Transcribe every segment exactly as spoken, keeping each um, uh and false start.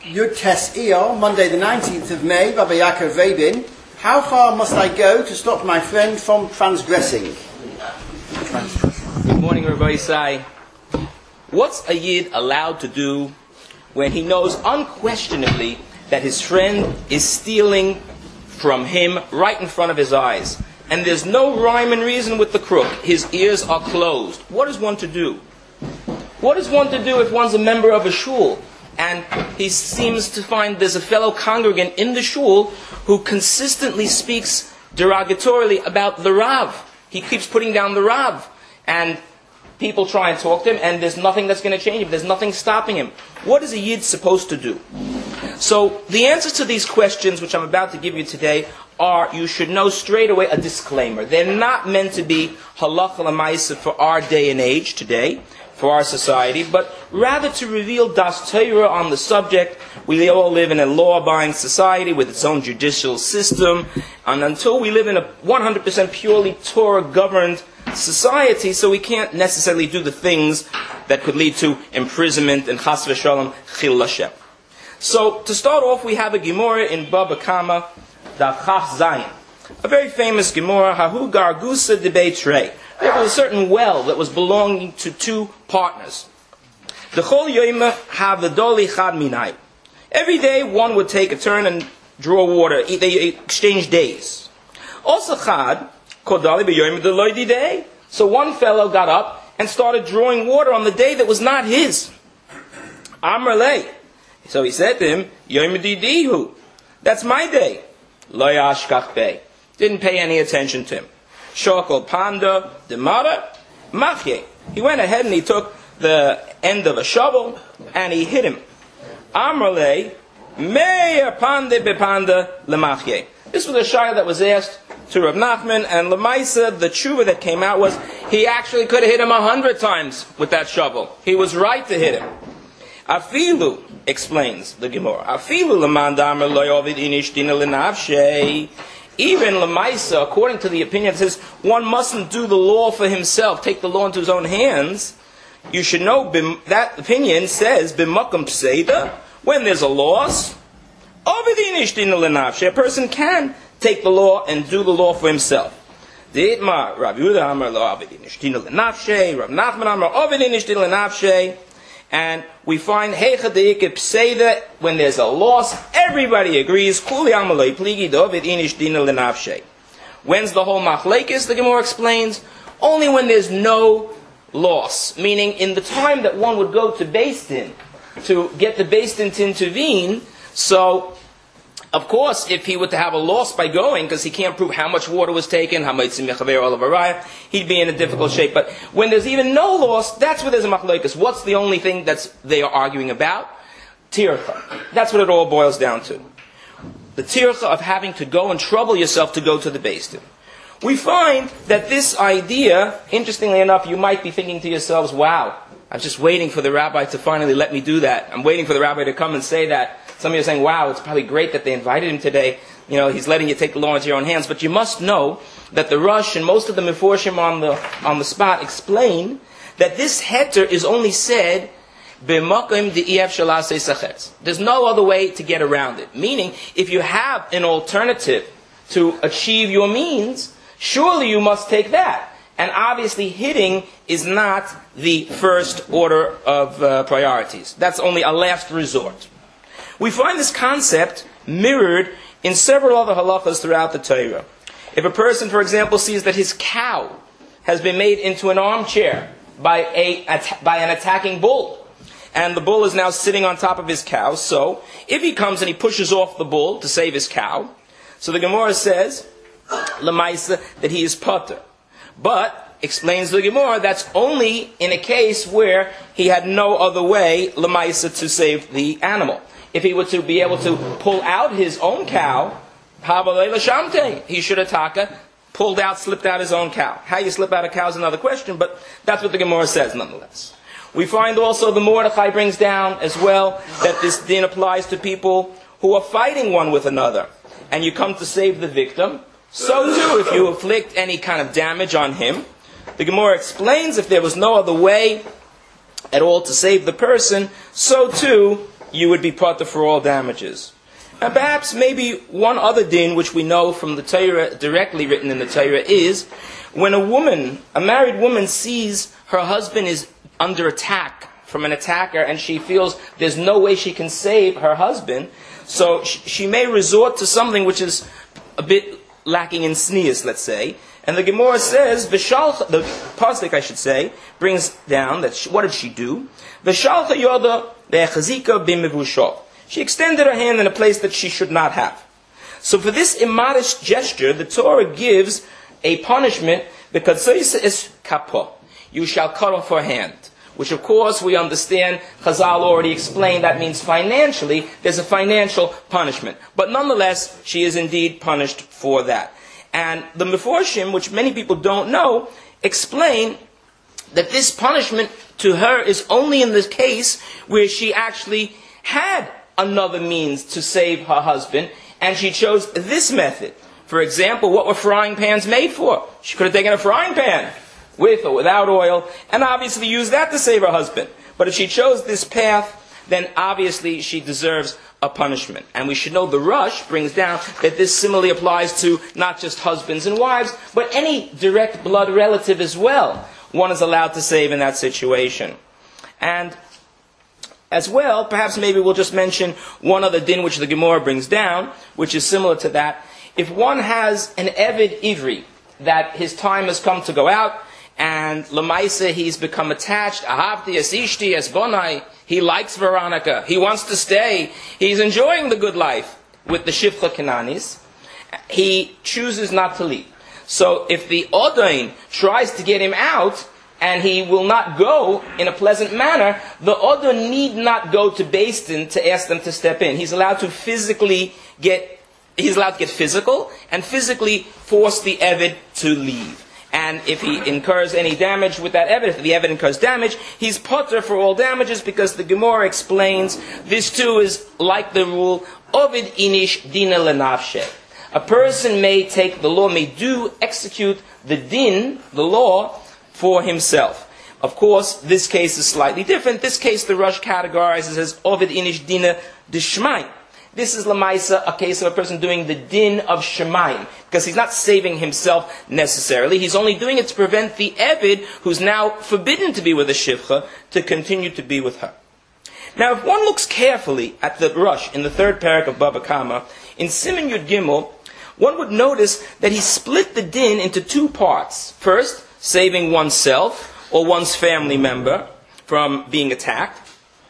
Yud Tes Iyar, Monday the nineteenth of May, Rabbi Yaakov Rabin. How far must I go to stop my friend from transgressing? Good morning, Rabbi Isai. What's a Yid allowed to do when he knows unquestionably that his friend is stealing from him right in front of his eyes? And there's no rhyme and reason with the crook. His ears are closed. What is one to do? What is one to do if one's a member of a shul and he seems to find there's a fellow congregant in the shul who consistently speaks derogatorily about the Rav? He keeps putting down the Rav. And people try and talk to him, and there's nothing that's going to change him. There's nothing stopping him. What is a Yid supposed to do? So the answers to these questions, which I'm about to give you today, are, you should know straight away, a disclaimer. They're not meant to be halacha l'maisa for our day and age today, for our society, but rather to reveal das Torah on the subject. We all live in a law-abiding society with its own judicial system, and until we live in a one hundred percent purely Torah-governed society, so we can't necessarily do the things that could lead to imprisonment and chas v'shalom chil Hashem. So, to start off, we have a Gemara in Baba Kama, Daf Chaf Zayin. A very famous Gemara, Hahu Gargusa de Beitrei. There was a certain well that was belonging to two partners. The Chol Yoima Havadoli Chad Minai. Every day one would take a turn and draw water. They exchanged days. Also Chad, Kodali B'Yoima Deloidi Day. So one fellow got up and started drawing water on the day that was not his. Amrlei. So he said to him, Yoima Didihu. That's my day. Lo Yashkach Bey. Didn't pay any attention to him. Shokol Panda Demara Machye. He went ahead and he took the end of a shovel and he hit him. Amrlei Meir Pande Bepanda Lemachye. This was a shayla that was asked to Rav Nachman, and Lemaisa, the tshuva that came out was he actually could have hit him a hundred times with that shovel. He was right to hit him. Afilu, explains the Gemara, Afilu Lemandamar Loyovid Inishtina Lenavshe. Even Lemaisa, according to the opinion, says one mustn't do the law for himself, take the law into his own hands. You should know that opinion says B'makam Pseida, when there's a loss, a person can take the law and do the law for himself. And we find when there's a loss, everybody agrees. When's the whole machlekes? The Gemara explains, only when there's no loss, meaning in the time that one would go to Beis Din to get the Beis Din to intervene. So, of course, if he were to have a loss by going, because he can't prove how much water was taken, how much he'd be in a difficult shape. But when there's even no loss, that's where there's a machlokes. What's the only thing that's they are arguing about? Tircha. That's what it all boils down to. The tircha of having to go and trouble yourself to go to the Beis Din. We find that this idea, interestingly enough, you might be thinking to yourselves, wow, I was just waiting for the rabbi to finally let me do that. I'm waiting for the rabbi to come and say that. Some of you are saying, wow, it's probably great that they invited him today. You know, he's letting you take the law into your own hands. But you must know that the Rush and most of the Meforshim on the on the spot explain that this heter is only said b'makom de'ef shalasei sachetz. There's no other way to get around it. Meaning, if you have an alternative to achieve your means, surely you must take that. And obviously hitting is not the first order of uh, priorities. That's only a last resort. We find this concept mirrored in several other halachas throughout the Torah. If a person, for example, sees that his cow has been made into an armchair by, a, by an attacking bull, and the bull is now sitting on top of his cow, so if he comes and he pushes off the bull to save his cow, so the Gemara says, Lemaisa, that he is pater. But, explains the Gemara, that's only in a case where he had no other way, Lemaisa, to save the animal. If he were to be able to pull out his own cow, he should have taka, pulled out, slipped out his own cow. How you slip out a cow is another question, but that's what the Gemara says nonetheless. We find also the Mordechai brings down as well that this din applies to people who are fighting one with another. And you come to save the victim. So too, if you inflict any kind of damage on him, the Gemara explains if there was no other way at all to save the person, so too, you would be potter for all damages. And perhaps maybe one other din which we know from the Torah, directly written in the Torah, is when a woman, a married woman, sees her husband is under attack from an attacker and she feels there's no way she can save her husband, so she may resort to something which is a bit lacking in sneers, let's say. And the Gemara says, V'shalcha, the pasuk I should say, brings down that she, what did she do? V'shalcha yoda ve'chazika b'mevusha. She extended her hand in a place that she should not have. So for this immodest gesture, the Torah gives a punishment, because is kapah. You shall cut off her hand. Which of course we understand, Chazal already explained, that means financially, there's a financial punishment. But nonetheless, she is indeed punished for that. And the Meforshim, which many people don't know, explain that this punishment to her is only in the case where she actually had another means to save her husband, and she chose this method. For example, what were frying pans made for? She could have taken a frying pan, with or without oil, and obviously used that to save her husband. But if she chose this path, then obviously she deserves a punishment. And we should know the Rush brings down that this similarly applies to not just husbands and wives, but any direct blood relative as well. One is allowed to save in that situation. And as well, perhaps maybe we'll just mention one other din which the Gemara brings down, which is similar to that. If one has an Eved Ivri, that his time has come to go out, and Lamaisa, he's become attached. Ahavti es ishti es bonai. He likes Veronica. He wants to stay. He's enjoying the good life with the Shivcha Kananis. He chooses not to leave. So if the Odain tries to get him out, and he will not go in a pleasant manner, the Odain need not go to Beis Din to ask them to step in. He's allowed to physically get, he's allowed to get physical, and physically force the Eved to leave. And if he incurs any damage with that Eved, if the Eved incurs damage, he's potter for all damages, because the Gemara explains this too is like the rule, Ovid inish dina lenafshe. A person may take the law, may do, execute the din, the law, for himself. Of course, this case is slightly different. This case the Rush categorizes as Ovid inish dina d'shmai. This is Lamaisa, a case of a person doing the din of Shemayim, because he's not saving himself necessarily. He's only doing it to prevent the Eved, who's now forbidden to be with a Shivcha, to continue to be with her. Now, if one looks carefully at the Rush in the third parak of Baba Kama, in Siman Yud Gimel, one would notice that he split the din into two parts. First, saving oneself or one's family member from being attacked,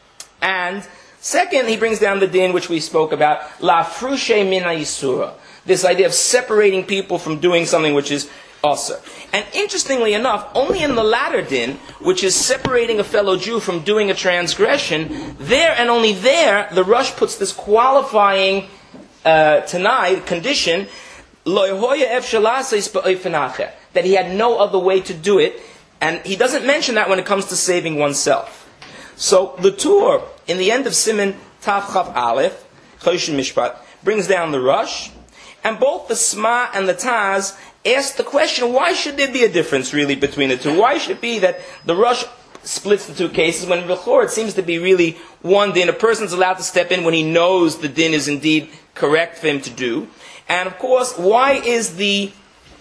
and second, he brings down the din which we spoke about, la frushe mina yisura, this idea of separating people from doing something which is asur. And interestingly enough, only in the latter din, which is separating a fellow Jew from doing a transgression, there and only there, the Rush puts this qualifying uh, tanai condition, lo yehoya ef shalaseis ba'ofen acher, that he had no other way to do it, and he doesn't mention that when it comes to saving oneself. So the Tur, in the end of Siman Tav Chav Aleph, Choshen Mishpat, brings down the Rush, and both the Sma and the Taz ask the question, why should there be a difference really between the two? Why should it be that the Rush splits the two cases when V'chor it seems to be really one din? A person's allowed to step in when he knows the din is indeed correct for him to do. And of course, why is the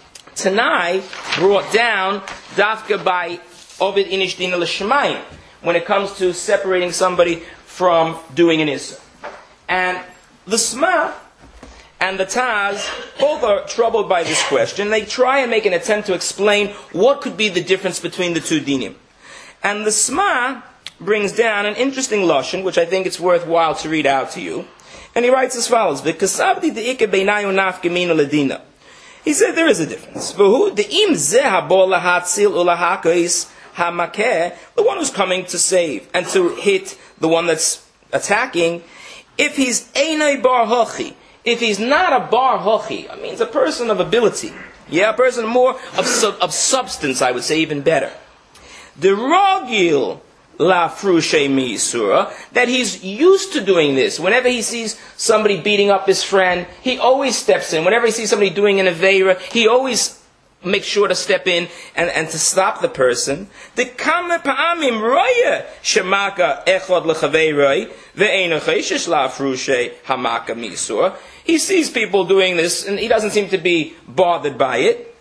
Tanai brought down Dafka by Ovid Inish Dina L'Shemayim when it comes to separating somebody from doing an Issa? And the Sma and the Taz both are troubled by this question. They try and make an attempt to explain what could be the difference between the two dinim. And the Sma brings down an interesting lashon, which I think it's worthwhile to read out to you. And he writes as follows: "V'kasavdi de'ike beinayu nafgemina ledina." He said there is a difference. V'hu de'im zeh habo lahatzil ulahakais hamakeh, the one who's coming to save and to hit the one that's attacking. If he's einay bar hochi, if he's not a bar hochi, it means a person of ability. Yeah, a person more of sub, of substance, I would say, even better. The rogil la frushe misura, that he's used to doing this. Whenever he sees somebody beating up his friend, he always steps in. Whenever he sees somebody doing an aveira, he always make sure to step in and, and to stop the person. The kama pa'amim roya shemaka echad lechaveiroi ve'eino chayshish la'afrushe hamaka misur. He sees people doing this and he doesn't seem to be bothered by it.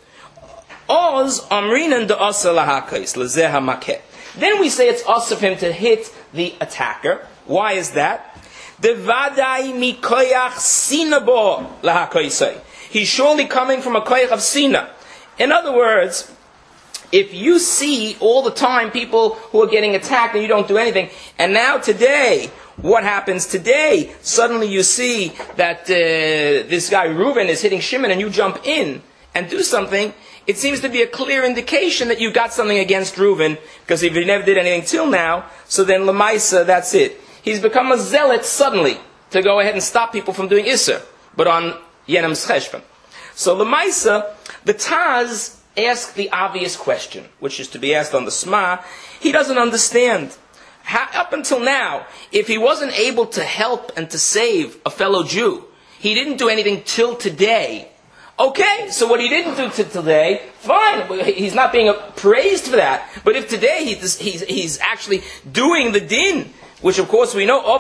Oz amrinan de asa lahakais lezeh hamaket. Then we say it's us of him to hit the attacker. Why is that? Devadai mikoyach sinabo lahakaisai. He's surely coming from a koyach of sina. In other words, if you see all the time people who are getting attacked and you don't do anything, and now today, what happens today? Suddenly you see that uh, this guy Reuven is hitting Shimon and you jump in and do something. It seems to be a clear indication that you got something against Reuven, because if he never did anything till now, so then Lamaisa, that's it. He's become a zealot suddenly to go ahead and stop people from doing Isser, but on Yenam's Cheshvan. So Lamaisa, the Taz asked the obvious question, which is to be asked on the Sma. He doesn't understand. How, up until now, if he wasn't able to help and to save a fellow Jew, he didn't do anything till today. Okay, so what he didn't do till today, fine. He's not being praised for that. But if today he, he's, he's actually doing the din, which of course we know,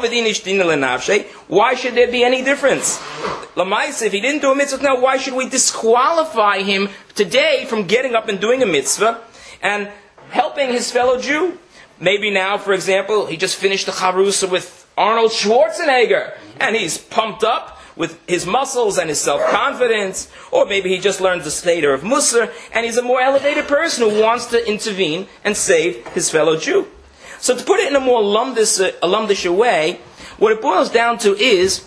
why should there be any difference? Lamais, if he didn't do a mitzvah now, why should we disqualify him today from getting up and doing a mitzvah and helping his fellow Jew? Maybe now, for example, he just finished the Charusa with Arnold Schwarzenegger, and he's pumped up with his muscles and his self-confidence, or maybe he just learned the Seder of Musar, and he's a more elevated person who wants to intervene and save his fellow Jew. So to put it in a more lumdish, uh, lumdish way, what it boils down to is,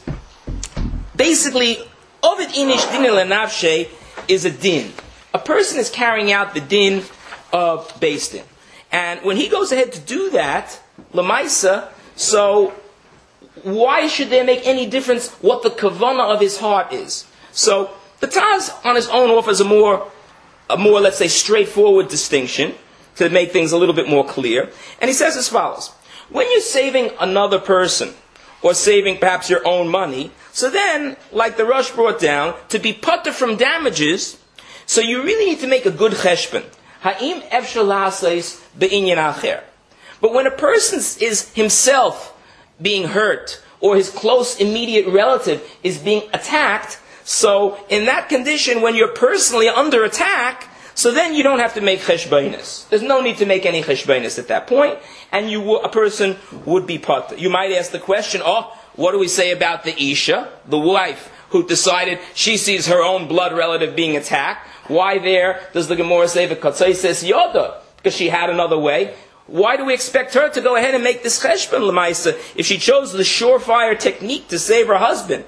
basically, Ovid Inish Din Elenavshe is a din. A person is carrying out the din of Beis Din. And when he goes ahead to do that, Lamaisa, so why should there make any difference what the kavanah of his heart is? So the Taz on his own offers a more, a more, let's say, straightforward distinction to make things a little bit more clear. And he says as follows: when you're saving another person, or saving perhaps your own money, so then, like the Rush brought down, to be putter from damages, so you really need to make a good cheshbon. Ha'im efshar la'asais be'inyan acher. But when a person is himself being hurt, or his close immediate relative is being attacked, so in that condition, when you're personally under attack, so then you don't have to make cheshbainis. There's no need to make any cheshbainis at that point, and you a person would be put. You might ask the question, oh, what do we say about the Isha, the wife, who decided she sees her own blood relative being attacked? Why there does the Gemara say the Katzai says Yoda? Because she had another way. Why do we expect her to go ahead and make this cheshbon l'maisa if she chose the surefire technique to save her husband?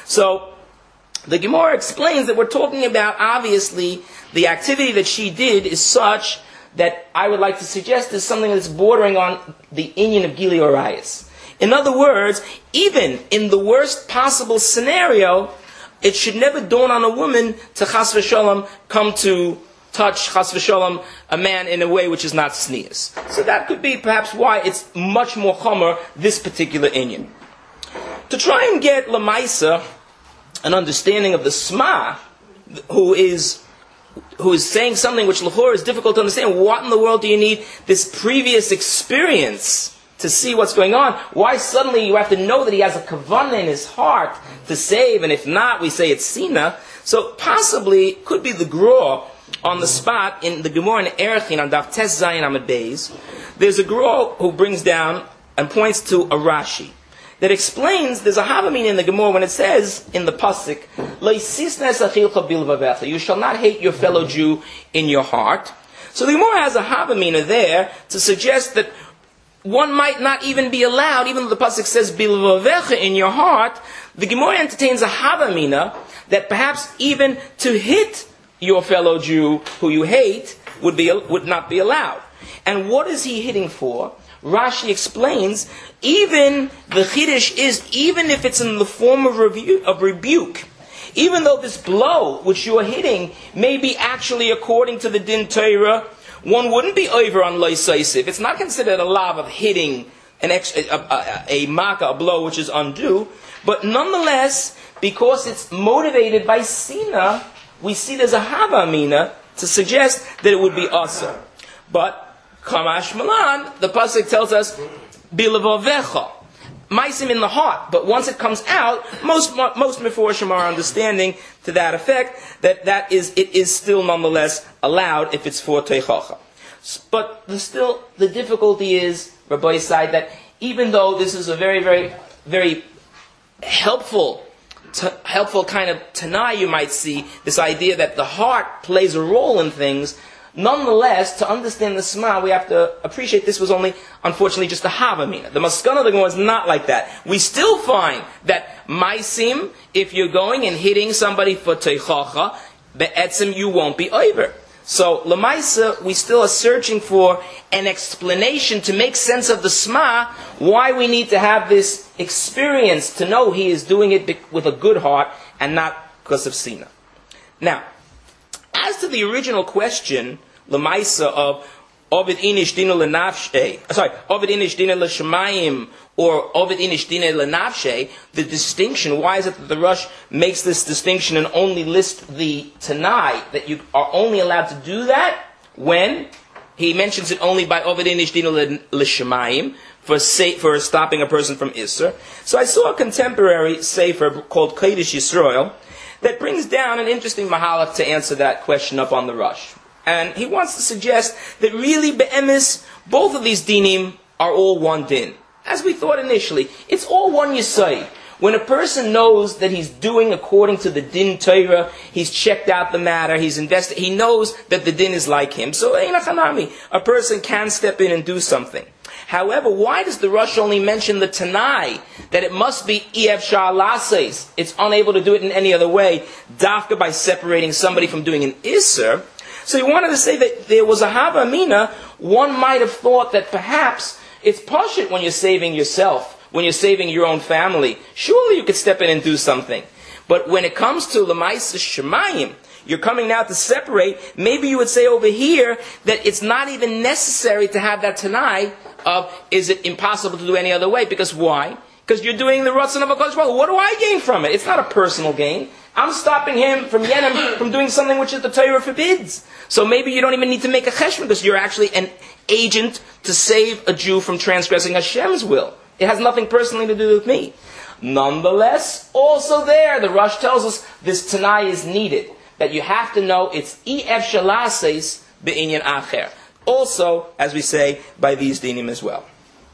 So the Gemara explains that we're talking about, obviously, the activity that she did is such that I would like to suggest is something that's bordering on the inyan of Gili Orayis. In other words, even in the worst possible scenario, it should never dawn on a woman to chas v'shalom come to touch chas v'shalom a man in a way which is not sneers. So that could be perhaps why it's much more chomer, this particular inyan. To try and get Lamaisa an understanding of the Sma, who is who is saying something which l'chor is difficult to understand. What in the world do you need this previous experience to see what's going on? Why suddenly you have to know that he has a kavanah in his heart to save, and if not, we say it's sina. So possibly could be the Gra on the spot in the Gemara in Erechin on Daf Tes Zayin Amud Beis. There's a Gra who brings down and points to a Rashi that explains, there's a Havamina in the Gemara when it says in the Pasuk, you shall not hate your fellow Jew in your heart. So the Gemara has a Havamina there to suggest that one might not even be allowed, even though the Pasuk says bilvavecha in your heart, the Gemara entertains a Havamina that perhaps even to hit your fellow Jew who you hate would be would not be allowed. And what is he hitting for? Rashi explains, even the Chiddush is, even if it's in the form of, rebu- of rebuke, even though this blow which you are hitting may be actually according to the Din Torah, one wouldn't be over on Loisaisiv. It's not considered a lav of hitting an ex- a, a, a, a maka, a blow which is undue, but nonetheless, because it's motivated by Sina, we see there's a Havamina to suggest that it would be asa. But Kamash Malan, the pasuk tells us bilavovecha, maisim in the heart. But once it comes out, most most meforshim are understanding to that effect that that is it is still nonetheless allowed if it's for teichacha. But the still the difficulty is, Rabbi Yisai, that even though this is a very very very helpful t- helpful kind of tanai, you might see this idea that the heart plays a role in things. Nonetheless, to understand the Sma, we have to appreciate this was only, unfortunately, just a Havamina. The Maskana of the Gemara is not like that. We still find that Maisim, if you're going and hitting somebody for Teichacha, Be'etzim, you won't be over. So, Lamaisa, we still are searching for an explanation to make sense of the Sma, why we need to have this experience to know he is doing it with a good heart and not because of Sina. Now, as to the original question, Lamaisa of Ovid Inish Dina Lenafshe, sorry, Ovid Inish Dina Leshemayim or Ovid Inish Dina Lenafshe, the distinction, why is it that the Rush makes this distinction and only lists the Tanai, that you are only allowed to do that when he mentions it only by Ovid Inish Dina Leshemayim for say, for stopping a person from Isser. So I saw a contemporary sefer called Kodesh Yisrael that brings down an interesting mahalach to answer that question up on the Rush. And he wants to suggest that really, be'emes, both of these dinim are all one din. As we thought initially, it's all one yisai. When a person knows that he's doing according to the din Torah, he's checked out the matter, he's invested, he knows that the din is like him. So, a person can step in and do something. However, why does the Rush only mention the Tanai, that it must be Iev Sha'alases, it's unable to do it in any other way, dafka by separating somebody from doing an Isser? So he wanted to say that there was a Hava Amina. One might have thought that perhaps it's pashut when you're saving yourself, when you're saving your own family. Surely you could step in and do something. But when it comes to Lamaisa Shemayim, you're coming now to separate, maybe you would say over here that it's not even necessary to have that Tanai of, is it impossible to do any other way? Because why? Because you're doing the Ratzon of HaKadosh Baruch Hu. What do I gain from it? It's not a personal gain. I'm stopping him from Yenim from doing something which is the Torah forbids. So maybe you don't even need to make a cheshbon because you're actually an agent to save a Jew from transgressing Hashem's will. It has nothing personally to do with me. Nonetheless, also there, the Rush tells us this Tanai is needed. That you have to know it's Ef Shalases Be'inyan Acher. Also, as we say, by these dinim as well.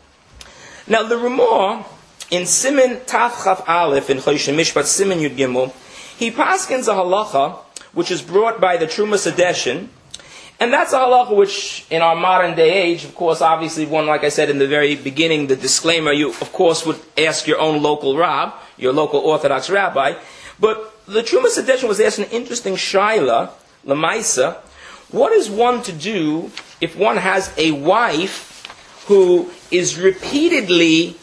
Now the Ramah, in Siman Taf Chaf Aleph, in Chosh Mishpat Siman Yud Gimel, he paskins a halacha, which is brought by the Trumas Adeshin, and that's a halacha which, in our modern day age, of course, obviously one, like I said in the very beginning, the disclaimer, you, of course, would ask your own local Rab, your local Orthodox rabbi, but the Trumas Adeshin was asked an interesting shaila, Lamaisa, what is one to do if one has a wife who is repeatedly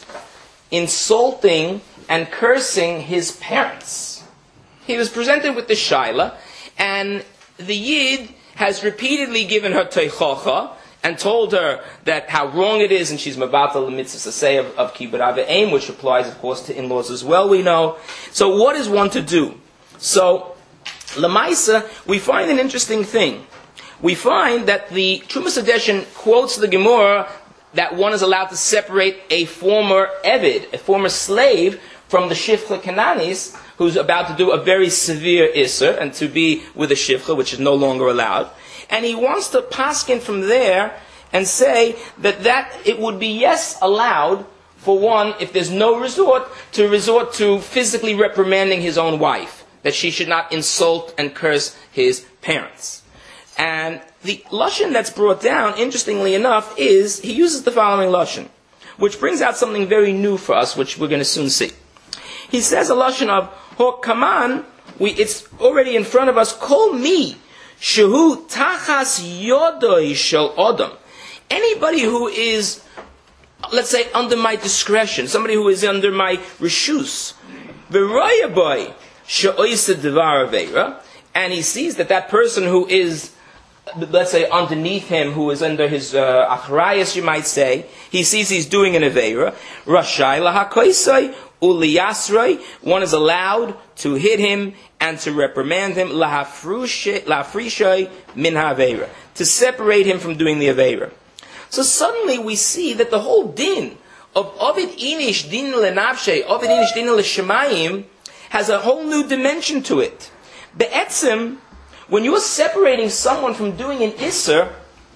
insulting and cursing his parents? He was presented with the shaila, and the Yid has repeatedly given her teichacha and told her that how wrong it is, and she's mabatal the mitzvah say of, of kibbud avim, which applies, of course, to in-laws as well, we know. So what is one to do? So, Lamaisa, we find an interesting thing. We find that the Trumas Adeshin quotes the Gemara that one is allowed to separate a former Evid, a former slave, from the Shifcha Kananis, who's about to do a very severe Isser, and to be with a Shifcha, which is no longer allowed. And he wants to paskin from there and say that, that it would be, yes, allowed for one, if there's no resort, to resort to physically reprimanding his own wife, that she should not insult and curse his parents. And the Lashon that's brought down, interestingly enough, is, he uses the following Lashon, which brings out something very new for us, which we're going to soon see. He says a Lashon of, Ho kaman, we, it's already in front of us, Kol mi, shehu tachas yodoi shel odom. Anybody who is, let's say, under my discretion, somebody who is under my reshus, v'royaboy, she'oised devar aveira, and he sees that that person who is, let's say, underneath him, who is under his uh, achrayas, you might say, he sees he's doing an aveira, rashai lahakoisai uliyasroi, one is allowed to hit him and to reprimand him, la'afrishoi min ha'aveira, to separate him from doing the aveira. So suddenly we see that the whole din of Ovid Inish Din Lenavshe, Ovid Inish Din Leshemayim, has a whole new dimension to it. Be'etzim, when you're separating someone from doing an Isser,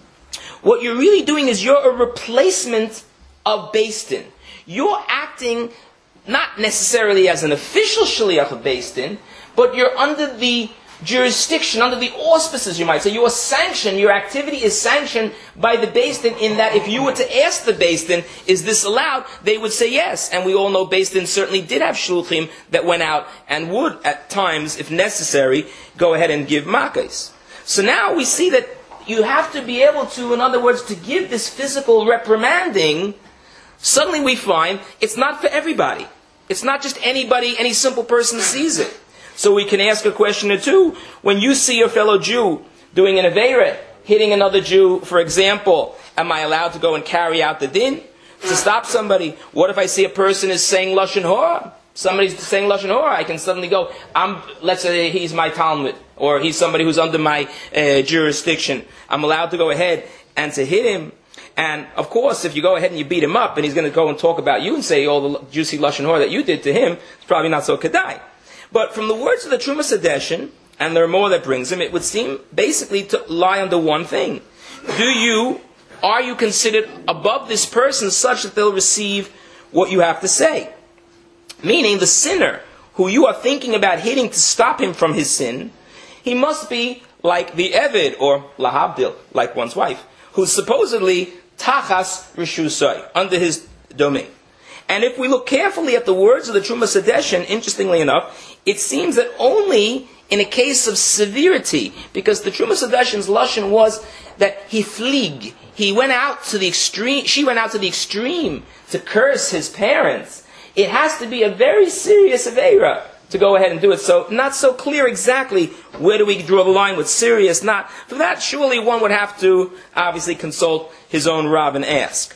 what you're really doing is you're a replacement of Beis Din. You're acting not necessarily as an official Shaliach of Beis Din, but you're under the jurisdiction, under the auspices, you might say. You are sanctioned, your activity is sanctioned by the Beis Din, in that if you were to ask the Beis Din, is this allowed? They would say yes. And we all know Beis Din certainly did have shluchim that went out and would, at times, if necessary, go ahead and give makos. So now we see that you have to be able to, in other words, to give this physical reprimanding. Suddenly we find it's not for everybody. It's not just anybody, any simple person sees it. So we can ask a question or two. When you see your fellow Jew doing an aveira, hitting another Jew, for example, am I allowed to go and carry out the din to stop somebody? What if I see a person is saying lashon hora? Somebody's saying lashon hora. I can suddenly go, I'm, let's say he's my Talmud, or he's somebody who's under my uh, jurisdiction. I'm allowed to go ahead and to hit him. And of course, if you go ahead and you beat him up, and he's going to go and talk about you and say all the juicy lashon hora that you did to him, it's probably not so kedai. But from the words of the Trumas Hadeshin, and there are more that brings him, it would seem basically to lie under one thing. Do you, are you considered above this person such that they'll receive what you have to say? Meaning the sinner who you are thinking about hitting to stop him from his sin, he must be like the Eved, or Lahabdil, like one's wife, who's supposedly Tachas Rishusai, under his domain. And if we look carefully at the words of the Trumas Hadeshin, interestingly enough, it seems that only in a case of severity, because the Trumas Hadeshin's lashon was that he fleeg, he went out to the extreme, she went out to the extreme to curse his parents. It has to be a very serious aveira to go ahead and do it. So not so clear exactly where do we draw the line with serious, not. For that, surely one would have to obviously consult his own Rav and ask.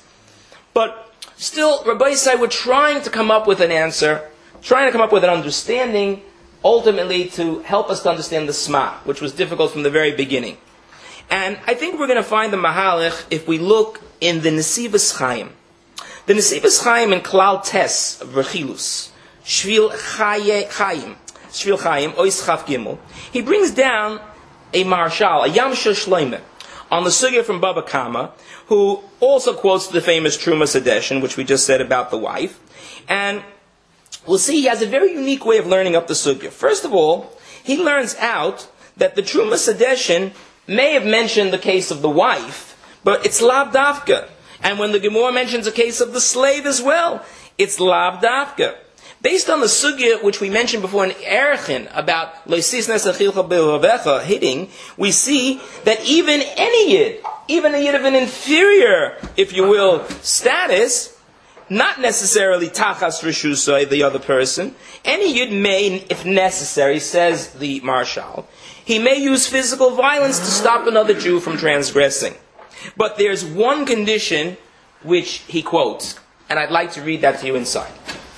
But still, Rabbi Yisai were trying to come up with an answer, trying to come up with an understanding, ultimately to help us to understand the Sma, which was difficult from the very beginning. And I think we're going to find the Mahalach if we look in the Nesivos Chaim. The Nesivos Chaim in Klal Tes of Rechilus, Shvil Chaim, Shvil Chaim, Ois Chaf Gimel, he brings down a marshal, a Yamshel Shloimeh, on the sugya from Baba Kama, who also quotes the famous Trumas Hadeshin, which we just said about the wife. And we'll see he has a very unique way of learning up the sugya. First of all, he learns out that the Trumas Hadeshin may have mentioned the case of the wife, but it's lav dafka. And when the Gemara mentions a case of the slave as well, it's lav dafka. Based on the sugya which we mentioned before in Erechin about loisisnes achilcha be'ovecha, hitting, we see that even any yid, even a yid of an inferior, if you will, status, not necessarily tachas rishusai, the other person, any yid may, if necessary, says the marshal, he may use physical violence to stop another Jew from transgressing. But there's one condition which he quotes, and I'd like to read that to you inside.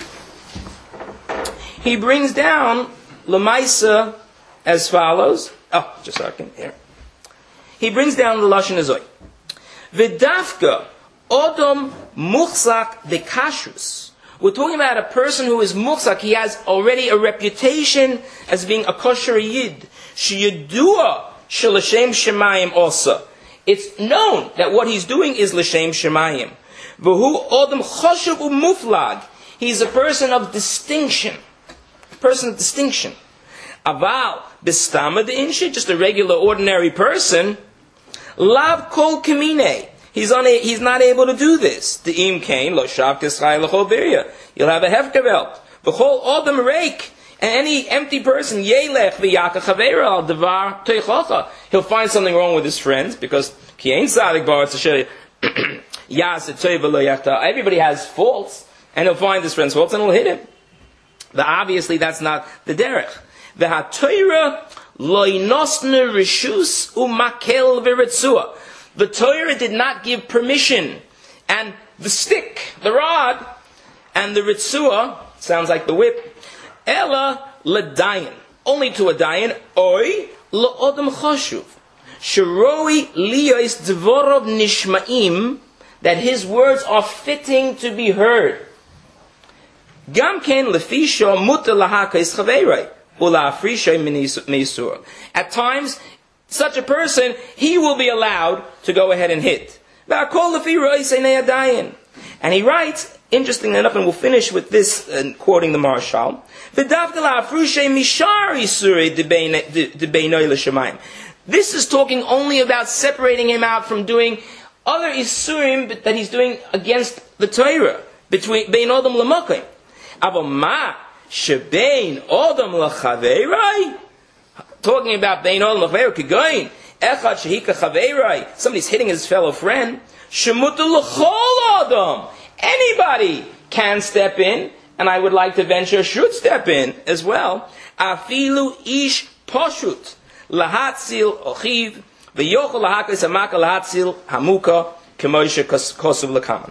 He brings down Lamaisa as follows. Oh, just a second here. He brings down the Lashon Hazoi. V'dafka odom muchzak dekashrus. We're talking about a person who is muchzak. He has already a reputation as being a kosher yid. Sheyedua shel l'shem shemayim also. It's known that what he's doing is l'shem shemayim. V'hu odom choshev u'muflag. He's a person of distinction. Person of distinction. Aval b'stama de'inshi, just a regular, ordinary person. Lav kol kamine. He's una- He's not able to do this. De'im kain lo shav k'schai l'chol birya. You'll have a hefkavelt. V'chol odem reik. And any empty person, yelech v'yaka chaveira al devar teichocha. He'll find something wrong with his friends because ki ein sadik bar tzasher yas etzoy v'lo yachta. Everybody has faults, and he'll find his friend's faults and he'll hit him. But obviously that's not the derech. The Torah loinosne rishus umakel v'ritzua. The Torah did not give permission, and the stick, the rod, and the ritzua sounds like the whip. Ella l'dayan, only to a dayan. Oy l'odem chashuv, sheroi liyos dvorov nishmaim, that his words are fitting to be heard. Gam ken lefisha mutar lahakais chaveirei ula afrisha meisur. At times, such a person, he will be allowed to go ahead and hit. And he writes, interestingly enough, and we'll finish with this, uh, quoting the Marshal. This is talking only about separating him out from doing other isurim that he's doing against the Torah, between bein odom l'makom. Avoma shebein odom l'chaverai, talking about bein odom l'chaverai kigoyin echad shehika chaverai, somebody's hitting his fellow friend. Shemutu l'chol odom, anybody can step in, and I would like to venture should step in as well. Afilu ish poshut lahatzil ochiv v'yochel lahakis hamaka lahatzil hamuka k'moshe kosuv l'kaman.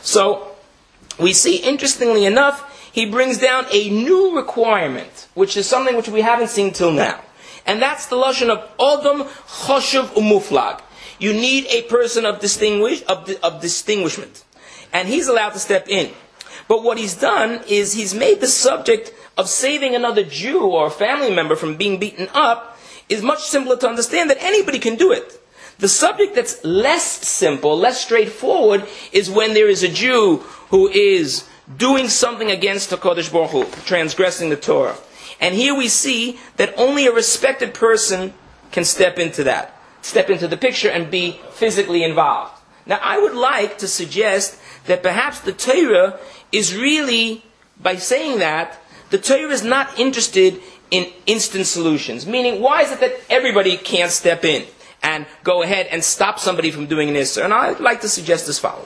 So we see, interestingly enough, he brings down a new requirement, which is something which we haven't seen till now. And that's the lashon of Odom Choshev Umuflag. You need a person of distinguish of, of distinguishment. And he's allowed to step in. But what he's done is he's made the subject of saving another Jew or a family member from being beaten up is much simpler to understand, that anybody can do it. The subject that's less simple, less straightforward, is when there is a Jew who is doing something against HaKadosh Baruch Hu, transgressing the Torah. And here we see that only a respected person can step into that, step into the picture and be physically involved. Now, I would like to suggest that perhaps the Torah is really, by saying that, the Torah is not interested in instant solutions. Meaning, why is it that everybody can't step in and go ahead and stop somebody from doing this? And I'd like to suggest this following.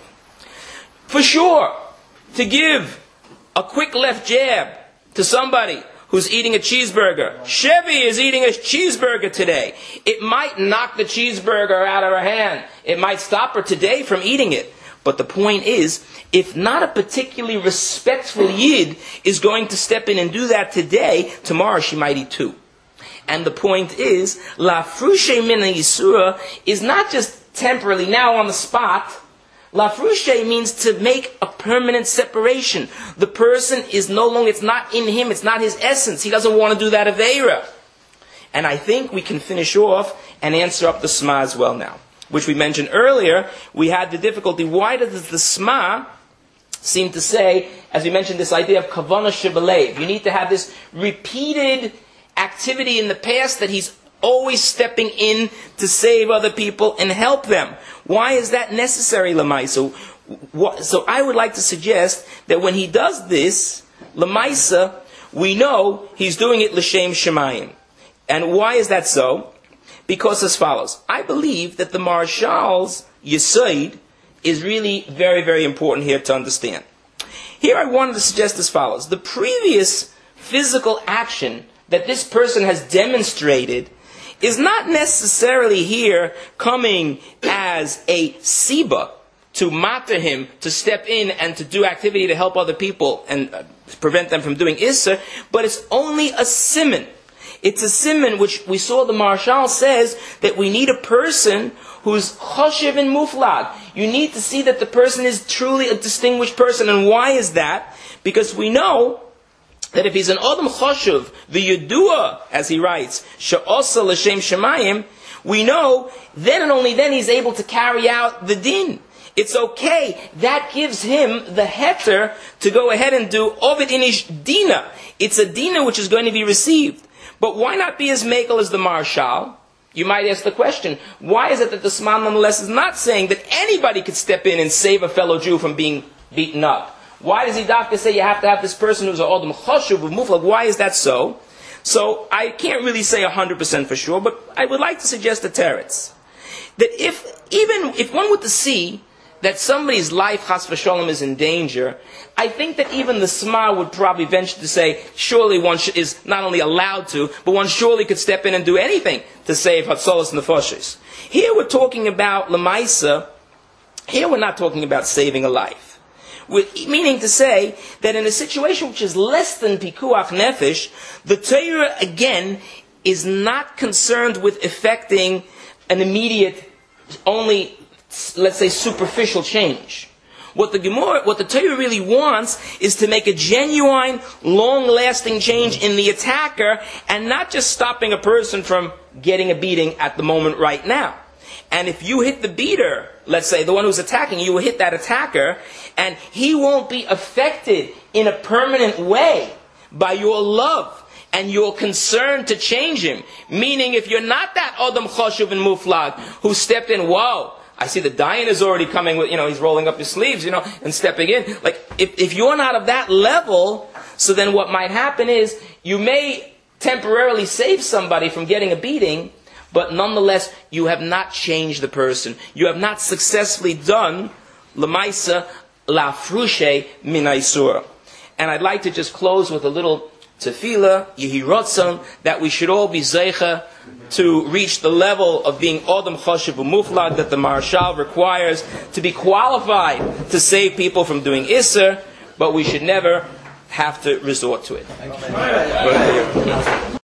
For sure, to give a quick left jab to somebody who's eating a cheeseburger. Chevy is eating a cheeseburger today. It might knock the cheeseburger out of her hand. It might stop her today from eating it. But the point is, if not a particularly respectful Yid is going to step in and do that today, tomorrow she might eat too. And the point is, La Frushe Mina Yisura is not just temporarily, now on the spot. La Frushe means to make a permanent separation. The person is no longer, it's not in him, it's not his essence. He doesn't want to do that Aveira. And I think we can finish off and answer up the Sma as well now, which we mentioned earlier. We had the difficulty, why does the Sma seem to say, as we mentioned, this idea of Kavana Shibalev? You need to have this repeated activity in the past that he's always stepping in to save other people and help them. Why is that necessary, Lamaisa? So I would like to suggest that when he does this, Lamaisa, we know he's doing it L'Shem Shemayim. And why is that so? Because as follows. I believe that the Marshal's Yesod is really very, very important here to understand. Here I wanted to suggest as follows. The previous physical action that this person has demonstrated is not necessarily here coming as a siba to matter him, to step in and to do activity to help other people and uh, prevent them from doing Issa, but it's only a siman. It's a siman which we saw the Marshal says that we need a person who's choshev and muflag. You need to see that the person is truly a distinguished person. And why is that? Because we know that if he's an Adam Choshev, the Yedua, as he writes, She'osa L'Shem Shemayim, we know then and only then he's able to carry out the din. It's okay. That gives him the heter to go ahead and do Ovid Inish Dina. It's a Dina which is going to be received. But why not be as makel as the Marshal? You might ask the question, why is it that the Sman nonetheless is not saying that anybody could step in and save a fellow Jew from being beaten up? Why does he doctor say you have to have this person who's an Odom Choshev with Muflag? Why is that so? So I can't really say one hundred percent for sure, but I would like to suggest a teretz. That if, even if one were to see that somebody's life, chas v'sholem, is in danger, I think that even the Sma would probably venture to say, surely one sh- is not only allowed to, but one surely could step in and do anything to save Hatzolos Nefoshes. Here we're talking about Lamaisa, here we're not talking about saving a life. With, meaning to say that in a situation which is less than pikuach nefesh, the Torah again is not concerned with effecting an immediate, only, let's say, superficial change. What the Gemara, what the Torah really wants is to make a genuine, long-lasting change in the attacker, and not just stopping a person from getting a beating at the moment right now. And if you hit the beater, let's say the one who's attacking, you will hit that attacker, and he won't be affected in a permanent way by your love and your concern to change him. Meaning, if you're not that Adam Choshuv and Muflag who stepped in, whoa, I see the Dayan is already coming with, you know, he's rolling up his sleeves, you know, and stepping in. Like, if, if you're not of that level, so then what might happen is, you may temporarily save somebody from getting a beating, but nonetheless, you have not changed the person. You have not successfully done Lamaisa La Frushe Minaisura. And I'd like to just close with a little tefillah, Yehi Ratzon, that we should all be zeicha to reach the level of being Odom Choshev U'Muflag that the Marshal requires to be qualified to save people from doing Isser, but we should never have to resort to it. Thank you.